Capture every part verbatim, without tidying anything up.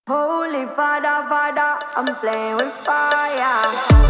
Holy Father, Father, I'm playing with fire.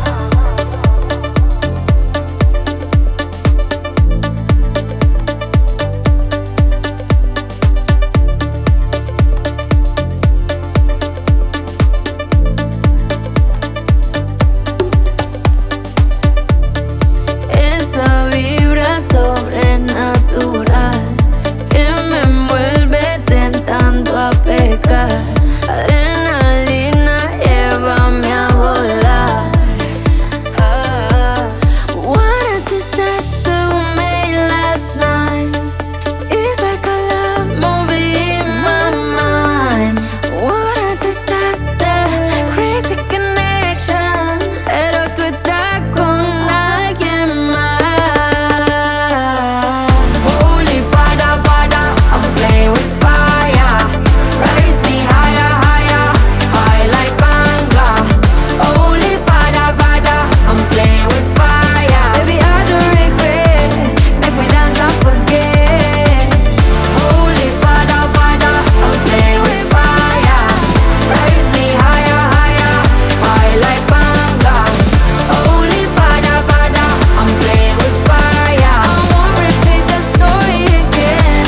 Esa vibra sobrenatural que me envuelve tentando a pecar. Adrenalina, llévame a volar. Ah, what a disaster we made last night. It's like a love movie in my mind. What a disaster, crazy connection. Pero tú estás con alguien más. Holy Father, Father, I'm playing with fire. Raise me higher, higher, high like Banga. Holy Father, Father, I'm playing with fire. Baby, I don't regret. Make me dance and forget. Holy Father, Father, I'm playing with fire. Raise me higher, higher, high like Banga. Holy Father, Father, I'm playing with fire. I won't repeat the story again.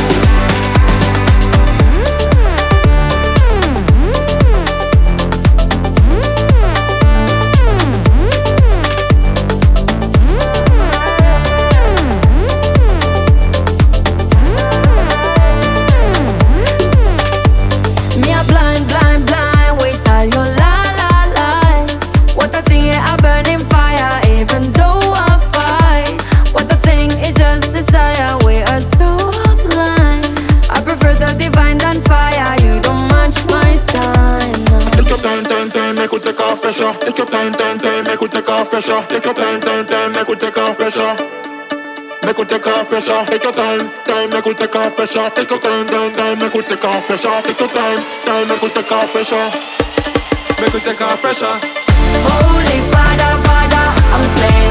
Me a blind, blind, blind with all your la la lies. What a thing, yeah, a burning fire, even though I fight. What a thing, it's just desire, we are so offline. I prefer the divine than fire, you don't match my sign. Take your time, time, time, make we take off pressure. Take your time, time, time, make we take off pressure. Take your time, time, time, make we take off pressure. Make we take off pressure. Take your time, time, make we take off pressure. Take your time, time, time, make we take off pressure. Take your time, time, make we take off pressure. Make we take off pressure. Holy Father, Father, I'm playing